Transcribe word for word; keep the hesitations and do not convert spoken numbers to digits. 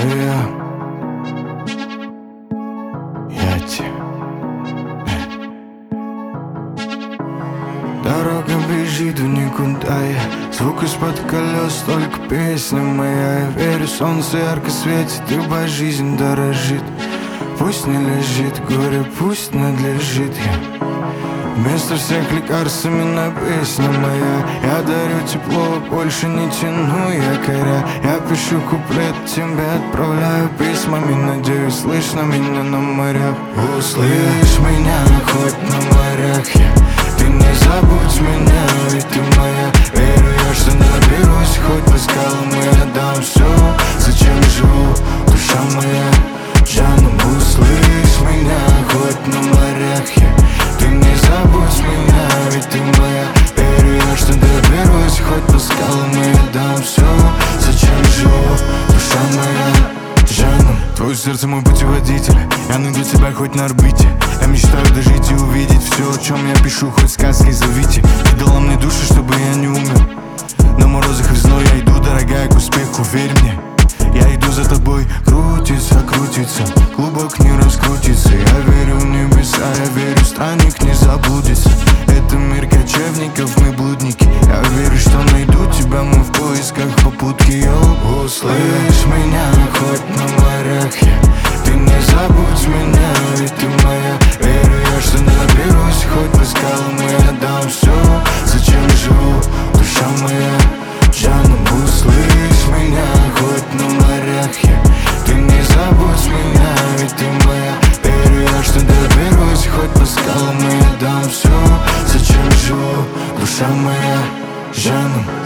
я, я тебе. Дорога бежит в никуда, я звук из-под колес, только песня моя. Я верю, солнце ярко светит, ибо жизнь дорожит. Пусть не лежит горе, пусть надлежит я. Вместо всех лекарств именно песня моя. Я дарю тепло, больше не тяну якоря. Я пишу куплет, тебе отправляю письмами. Надеюсь, слышно меня на морях. Услышь меня хоть на морях я. Ты не забудь меня, ведь ты моя. Верю я, что доберусь хоть по скалам. Я отдам все, зачем живу, душа моя. Жаном, услышь меня хоть на морях я. Ты не забудь меня, ведь ты моя. Верю я, что доберусь хоть по скалам. Я отдам все, зачем живу, душа моя. Жаном, твое сердце мой путеводитель. Я найду тебя хоть на орбите. Я мечтаю дожить и увидеть все, о чем я пишу, хоть сказки зовите. Ты дала мне душу, чтобы я не умер. На морозах весной я иду, дорогая, к успеху, верь мне. Я иду за тобой, крутится, крутится, клубок не раскрутится. Я верю в небеса, я верю, странник не заблудится. Это мир кочевников, мы блудники. Я верю, что найду тебя, мы в поисках попутки. Йоу, услышь меня хоть на морях я. Ты не забудь меня, ведь ты моя. Верю я, что наберусь хоть по скалам. Я отдам все, зачем живу, душа моя. Жаном, услышь меня хоть на морях я. Ты не забудь меня, ведь ты моя. Верю я, что доберусь хоть по скалам. Я отдам все, зачем живу, душа моя. Жаном.